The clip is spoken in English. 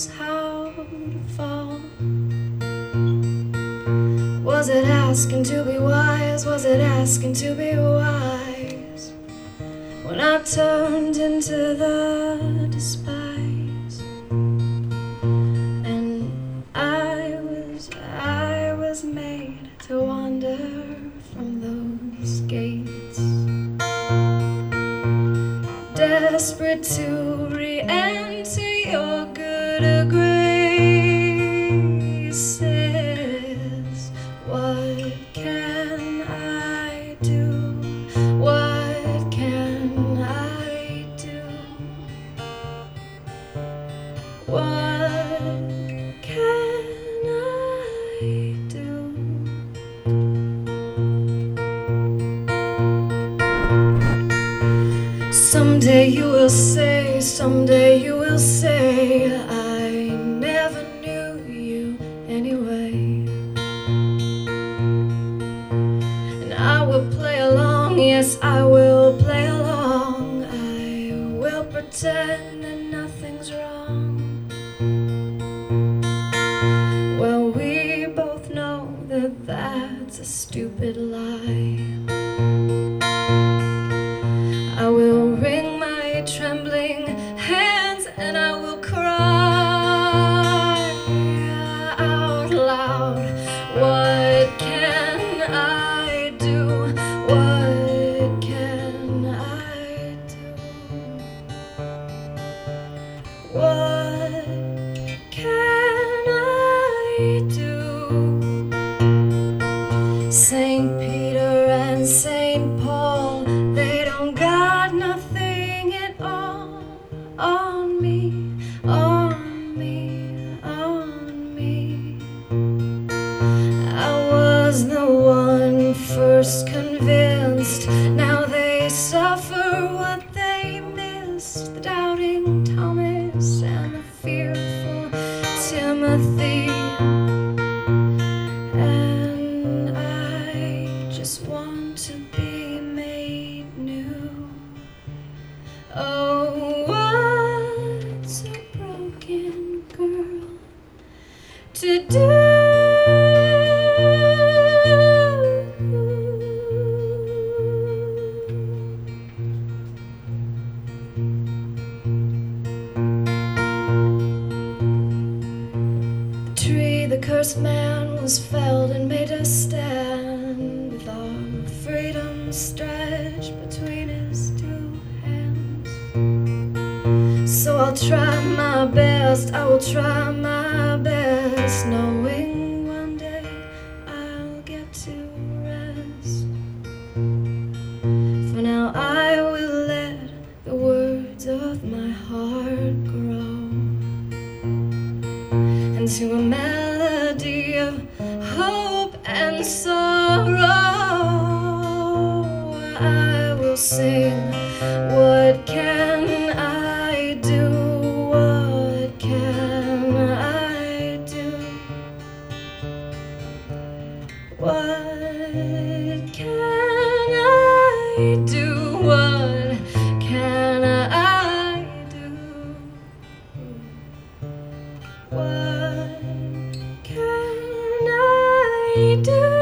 knows how to fall. Was it asking to be wise? Was it asking to be wise? When I turned into the despise, and I was made to wander from those gates, desperate to re-enter your good graces. What can I do? What can I do? What can I do? Someday you will say, someday you will say, I never knew you anyway. And I will play along, yes, I will play along. I will pretend that nothing's wrong. Well, we both know that that's a stupid lie. I will wring my trembling hands and I will cry out loud. What can I do? What can I do? What can I do? Saint Peter and Saint Paul, they don't got nothing at all on me, on me, on me. I was the one first convinced, now they suffer what they missed. The doubting Thomas and the fearful Timothy. And I just want to be made new. Oh, what's a broken girl to do? The tree, the cursed man, was felled and made to stand with our freedom stretched between his two hands. So I'll try my best, I will try my best, knowing one day I'll get to rest. For now I will let the words of my heart grow into a melody of hope and sorrow. I will sing, what can I do? What can I do? What can I do? What can I do? What can I do?